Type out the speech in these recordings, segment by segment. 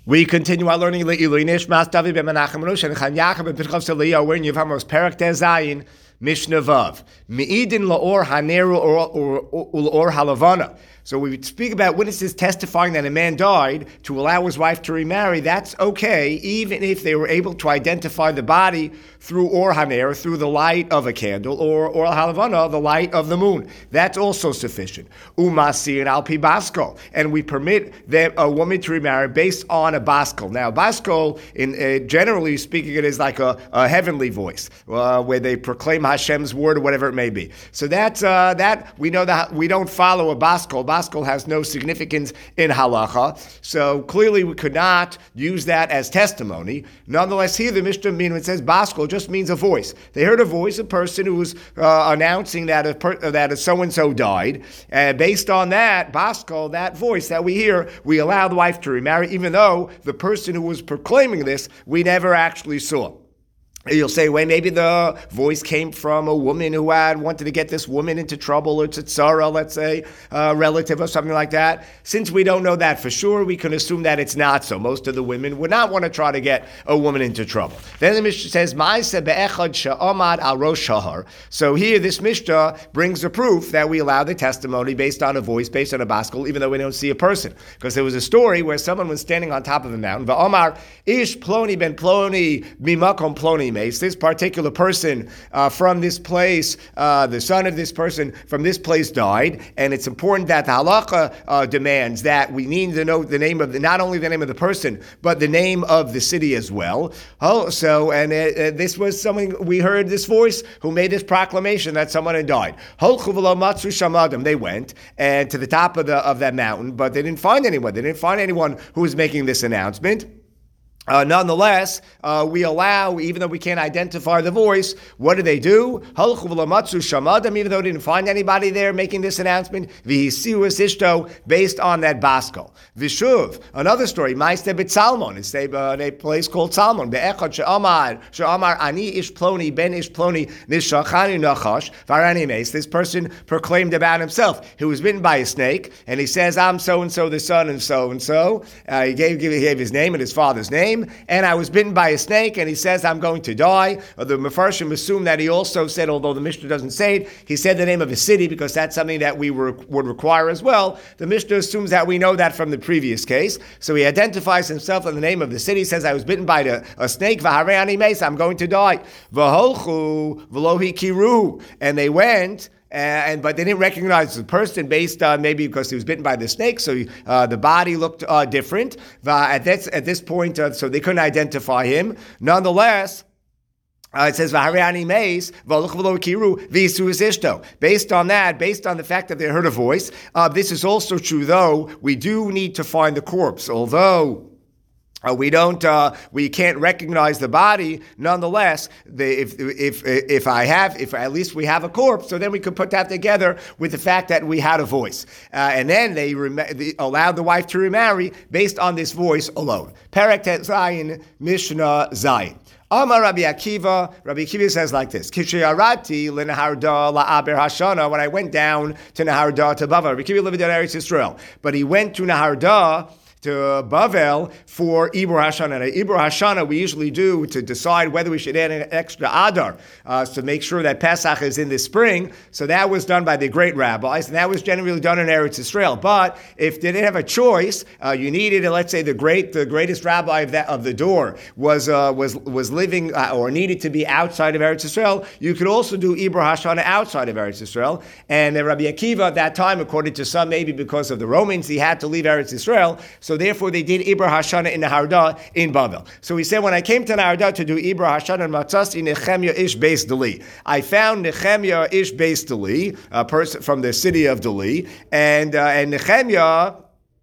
We continue our learning Le'ilui Nishmas David ben Menachem Rosh and Chaim Yaakov ben Pinchas Eliyahu. We're in Yevamos Perek Tez Zayin Mishnah Vav Me'idin La'or Haneru or Halavana. So we speak about witnesses testifying that a man died to allow his wife to remarry. That's okay, even if they were able to identify the body through Or Haner, through the light of a candle, or Halavana, the light of the moon. That's also sufficient. Umasir al pi baskol, and we permit a woman to remarry based on a baskol. Now, baskol, generally speaking, it is like a heavenly voice where they proclaim Hashem's word or whatever it may be. So that we know that we don't follow a baskol. Baskol has no significance in halacha, so clearly we could not use that as testimony. Nonetheless, here the Mishnah when it says baskol just means a voice. They heard a voice, a person who was announcing that a so-and-so died, and based on that, baskol, that voice that we hear, we allow the wife to remarry, even though the person who was proclaiming this, we never actually saw. You'll say, well, maybe the voice came from a woman who wanted to get this woman into trouble, or tzara, let's say, a relative or something like that. Since we don't know that for sure, we can assume that it's not so. Most of the women would not want to try to get a woman into trouble. Then the Mishnah says, Ma'aseh be'echad she'amad al rosh shahar. So here, this Mishnah brings a proof that we allow the testimony based on a voice, based on a baskol, even though we don't see a person. Because there was a story where someone was standing on top of a mountain, va'amar ish ploni ben ploni mimakom ploni. This particular person from this place, the son of this person from this place died, and it's important that the halacha demands that we need to know the name of not only the name of the person, but the name of the city as well. This was someone, we heard this voice who made this proclamation that someone had died. They went and to the top of that mountain, but they didn't find anyone. They didn't find anyone who was making this announcement. Nonetheless, we allow, even though we can't identify the voice, what do? Even though they didn't find anybody there making this announcement, based on that baskol. Vishuv, another story, Ma'aseh b'Tzalmon, it's a place called Tzalmon. Be'echad she'amar ani ish ploni ben ish ploni nishachani nachash v'arani meis. This person proclaimed about himself. He was bitten by a snake, and he says, I'm so-and-so, the son and so-and-so. He gave his name and his father's name. And I was bitten by a snake, and he says, I'm going to die. The Mefarshim assume that he also said, although the Mishnah doesn't say it, he said the name of a city, because that's something that we would require as well. The Mishnah assumes that we know that from the previous case. So he identifies himself in the name of the city, says, I was bitten by a snake, v'hareani meis, I'm going to die. V'holchu v'lohi kiru. And they went, but they didn't recognize the person based on maybe because he was bitten by the snake, so the body looked different. At this point, so they couldn't identify him. Nonetheless, it says v'hareani meis v'aloch kiru v'isu ishto. Based on that, based on the fact that they heard a voice, this is also true. Though we do need to find the corpse, although. We can't recognize the body. Nonetheless, if at least we have a corpse, so then we could put that together with the fact that we had a voice, and then they allowed the wife to remarry based on this voice alone. Perek Zayin Mishnah Zayin. Amar Rabbi Akiva says like this: Kishayarati leNaharda la'aber Hashana. When I went down to Naharda to Bavel, Rabbi Akiva lived in Eretz Yisrael, but he went to Naharda to Bavel for Ibur Hashana. Now, Ibur Hashana we usually do to decide whether we should add an extra Adar to make sure that Pesach is in the spring. So that was done by the great rabbis, and that was generally done in Eretz Yisrael. But if they didn't have a choice, you needed, let's say, the greatest rabbi of the door was living or needed to be outside of Eretz Yisrael. You could also do Ibur Hashana outside of Eretz Yisrael. And Rabbi Akiva at that time, according to some, maybe because of the Romans, he had to leave Eretz Yisrael. So therefore, they did Ibur Hashana in Naharda in Bavel. So he said, when I came to Naharda to do Ibur Hashana in Matzasi Nechemya Ish Beis Deli, I found Nechemya Ish Beis Deli, a person from the city of Deli, and Nechemya.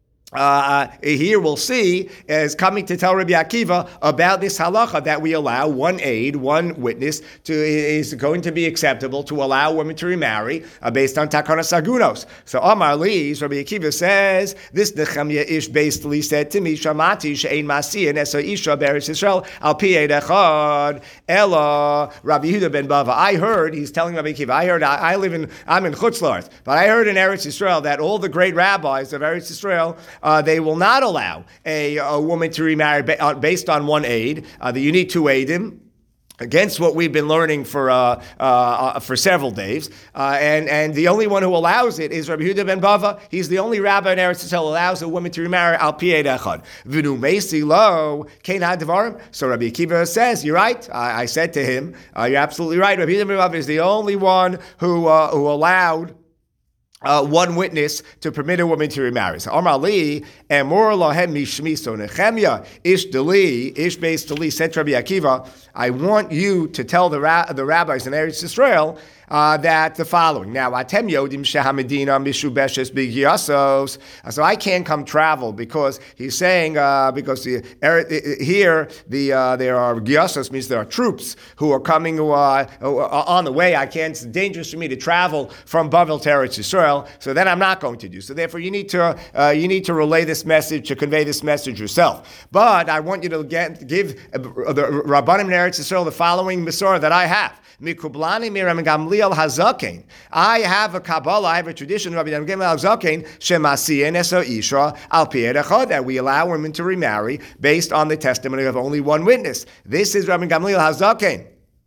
Here we'll see is coming to tell Rabbi Akiva about this halacha that we allow one aid, one witness is going to be acceptable to allow women to remarry based on takanas agunos. So Amar Li, Rabbi Akiva says, this Nechemya Ish Beis Deli said to me, Shamati she'ein masiyan esa isha be'eretz Yisrael al pi eid echad ela Rabbi Yehuda ben Bava. I heard, he's telling Rabbi Akiva, I'm in Chutz La'aretz, but I heard in Eretz Yisrael that all the great rabbis of Eretz Yisrael they will not allow a woman to remarry based on one aid. That you need two aidim, against what we've been learning for several days, and the only one who allows it is Rabbi Yehuda ben Bava. He's the only rabbi in Eretz Yisrael who allows a woman to remarry al pi eid echad. V'nu meisi lo kein hadvarim. So Rabbi Akiva says, "You're right." I said to him, "You're absolutely right." Rabbi Yehuda ben Bava is the only one who allowed one witness to permit a woman to remarry. So Amar li, Emor lahem mishmi, so Nehemiah, ish deli, ish beis deli, said to Rabbi Akiva, I want you to tell the rabbis in Eretz Yisrael that the following. Now, Atem Yodim Shehamedina Mishubeshes Bigyasos. So I can't come travel because he's saying because here there are Gyasos, means there are troops who are coming who are on the way. It's dangerous for me to travel from Bavel to Eretz Yisrael, so then I'm not going to do. So therefore, you need to relay this message, to convey this message yourself. But I want you to give the Rabbanim in Eretz Yisrael the following Masorah that I have. Mikublani Miram Gamliel Hazaken. I have a Kabbalah, I have a tradition of Rabbi Gamliel Hazaken, Shemasiyen Eso Isha Al Pi Eid Echad, that we allow women to remarry based on the testimony of only one witness. This is Rabbi Gamliel Hazaken.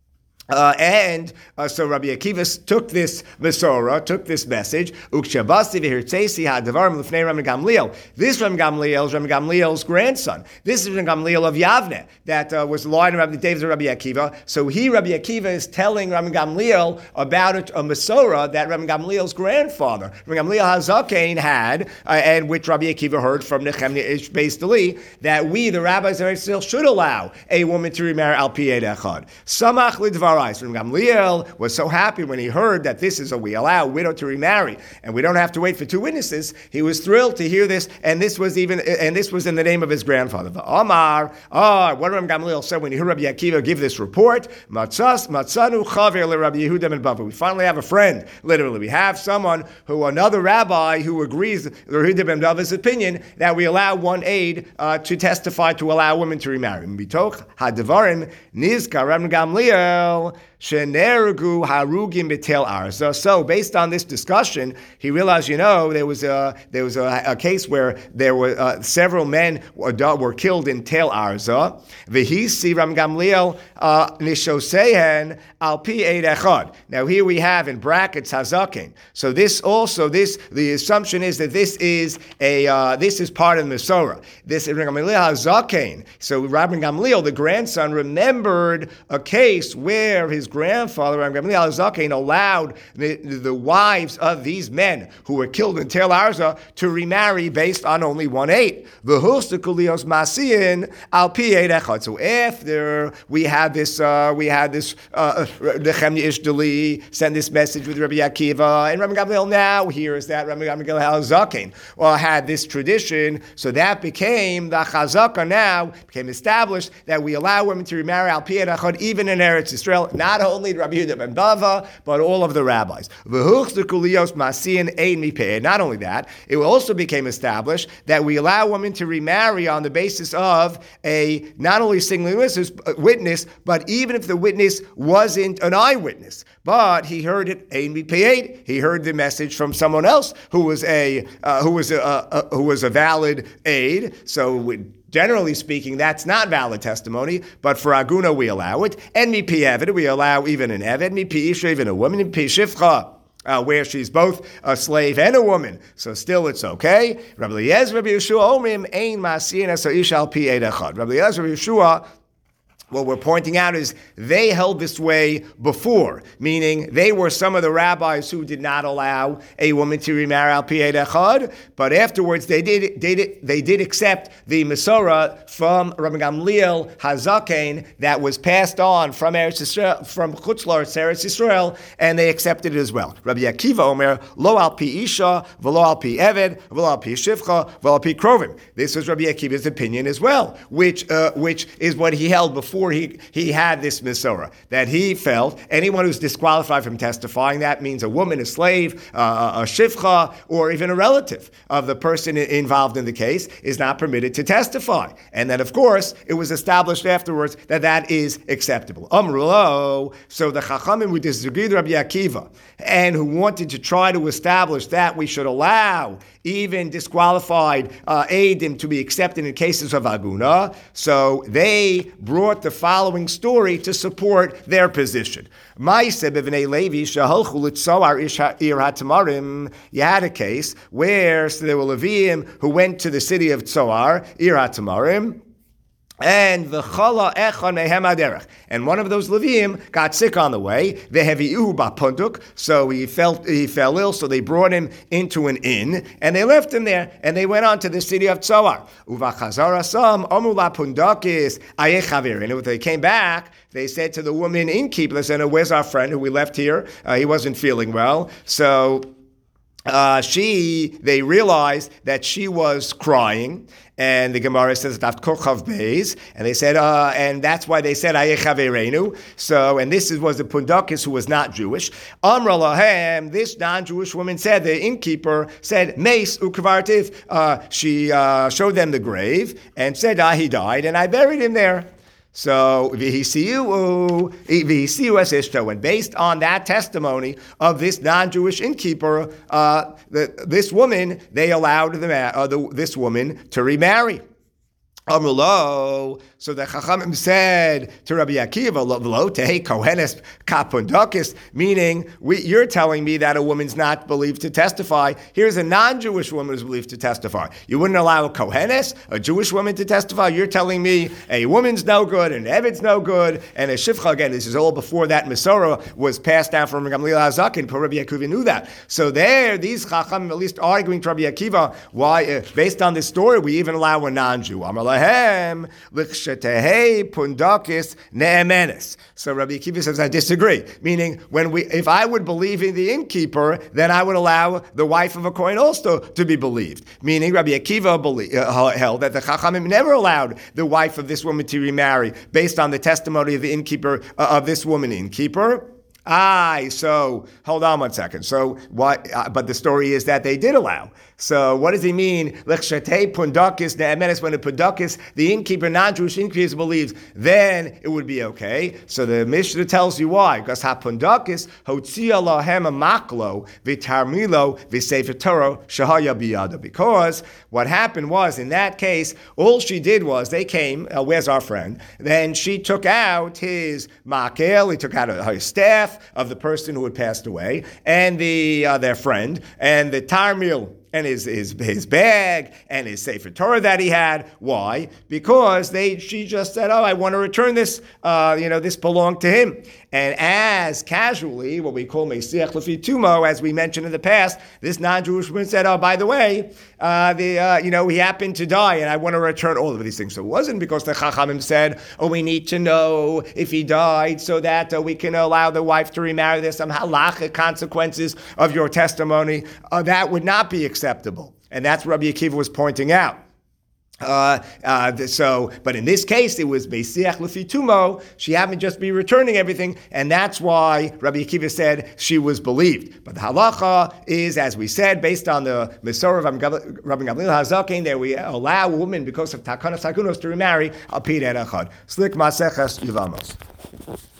So Rabbi Akiva took this Masorah, took this message. This Rabbi Gamliel is Rabbi Gamliel's grandson. This is Rabbi Gamliel of Yavne that was the line of the days of Rabbi Akiva. So Rabbi Akiva is telling Rabbi Gamliel about a Masorah that Rabbi Gamliel's grandfather, Rabbi Gamliel Hazaken, had, and which Rabbi Akiva heard from Nehemiah Ish Beis Deli, that we, the rabbis of Israel, should allow a woman to remarry al pi eid echad. Samach lidvar. Rabbi Gamliel was so happy when he heard that we allow a widow to remarry, and we don't have to wait for two witnesses. He was thrilled to hear this, and this was in the name of his grandfather. The Omar, what Rabbi Gamliel said when he heard Rabbi Akiva give this report, Matzanu chaver le Rabbi Yehuda ben Bava. We finally have a friend. Literally, we have another rabbi who agrees with Yehuda ben Bava's opinion that we allow one aid to testify to allow women to remarry. Bitoch hadvarim nizkar Rabbi Gamliel. Shenergu harugim betel arza. So, based on this discussion, he realized, there was a case where there were several men were killed in Tel Arza. V'hisi Ram Gamliel nishosehen al pi eid echad. Now, here we have in brackets hazaken. So, the assumption is that this is part of the Masorah. This is Ram Gamliel hazaken. So, Rabbi Gamliel, the grandson, remembered a case where his grandfather, Rabbi Gamliel Hazaken, allowed the wives of these men who were killed in Tel Arza to remarry based on only one aid. So after we had this Nehemiah Ish Deli send this message with Rabbi Akiva, and Rabbi Gamliel now hears that Rabbi Gamliel Hazaken had this tradition, so that became the Chazaka. Now became established that we allow women to remarry al pi eid echad even in Eretz Yisrael. Not only Rabbi Yehuda ben Bava, but all of the rabbis. Not only that, it also became established that we allow women to remarry on the basis of a not only single witness, but even if the witness wasn't an eyewitness, but he heard it he heard the message from someone else who was a valid aid. So generally speaking, that's not valid testimony, but for Aguna we allow it. And mipi Eved, we allow even an Eved, mipi Isha, even a woman, mipi Shifcha, where she's both a slave and a woman. So still it's okay. Rabbi Eliezer, Rabbi Yeshua, Omrim, Ein Masiyin Esa Isha Al Pi Eid Echad. Rabbi Eliezer, Rabbi Yeshua, what we're pointing out is they held this way before, meaning they were some of the rabbis who did not allow a woman to remarry al pi eid echad, but afterwards they did accept the Masorah from Rabbi Gamliel Hazaken that was passed on from Eretz Yisrael, from Chutz La'aretz Eretz Yisrael, and they accepted it as well. Rabbi Akiva Omer lo al pi isha v'lo al pi eved v'lo al pi shivcha v'lo al pi krovim. This was Rabbi Akiva's opinion as well, which is what he held before therefore he had this Mesorah, that he felt anyone who's disqualified from testifying, that means a woman, a slave, a shivcha, or even a relative of the person involved in the case, is not permitted to testify. And then, of course, it was established afterwards that that is acceptable. Amrulo, so the Chachamim who disagreed with Rabbi Akiva and who wanted to try to establish that we should allow even disqualified Eidim to be accepted in cases of Aguna, so they brought the following story to support their position. You had a case where there were Leviim who went to the city of Tzoar, Ir HaTamarim, and v'chala echad mehem haderech, and one of those Leviim got sick on the way. Vehevi'uhu ba'punduk, so he fell ill. So they brought him into an inn, and they left him there, and they went on to the city of Tzoar. Uvachazar asam amu la'pundakis ayechavir, and when they came back, they said to the woman innkeeper, they said, "Where's our friend who we left here? He wasn't feeling well." So they realized that she was crying, and the Gemara says Daf Kochav Beis, and they said, and that's why they said Ayechaverenu. So, and this was the Pundakis who was not Jewish. Amra Lahem, this non-Jewish woman said, the innkeeper said, Meis Ukvartiv. She showed them the grave and said, he died, and I buried him there. So, and based on that testimony of this non-Jewish innkeeper, this woman, they allowed this woman to remarry. Amulo, so the Chachamim said to Rabbi Akiva, "Lo tehe kohenes kapundakis," meaning you're telling me that a woman's not believed to testify. Here's a non-Jewish woman who's believed to testify. You wouldn't allow a kohenes, a Jewish woman, to testify. You're telling me a woman's no good, and an evid's no good, and a shivcha, again, this is all before that Mesorah was passed down from Gamliel HaZaken. Rabbi Akiva knew that. So there, these Chachamim at least arguing to Rabbi Akiva, why, based on this story, we even allow a non-Jew. So Rabbi Akiva says, I disagree. Meaning, if I would believe in the innkeeper, then I would allow the wife of a Kohen also to be believed. Meaning, Rabbi Akiva held that the Chachamim never allowed the wife of this woman to remarry based on the testimony of the innkeeper, of this woman innkeeper. So hold on one second. So what? But the story is that they did allow. So what does he mean? L'chshatei pundakis ne'emenes. When a pundakis, the innkeeper, non-Jewish innkeeper, believes, then it would be okay. So the Mishnah tells you why. Because ha-pundakis hotzia lahem maklo v'tarmilo v'sefer Torah shahaya biyada. Because what happened was, in that case, all she did was, they came, where's our friend? Then she took out his makel, he took out her staff of the person who had passed away, and their friend, and the tarmil, and his bag, and his Sefer Torah that he had. Why? Because she just said, I want to return this, this belonged to him. And as casually, what we call Mesiach Lefi Tumo, as we mentioned in the past, this non-Jewish woman said, by the way, he happened to die, and I want to return all of these things. So it wasn't because the Chachamim said, we need to know if he died so that we can allow the wife to remarry. There's some halachic consequences of your testimony. That would not be acceptable. And that's what Rabbi Akiva was pointing out. But in this case, it was Mesiach Lefi Tumo. She happened to just be returning everything, and that's why Rabbi Akiva said she was believed. But the halacha is, as we said, based on the Mesorah of Rabbi Gamliel HaZaken, that we allow women, because of Takanas Hagunos, to remarry al pi den echad. Slik Maseches Yevamos.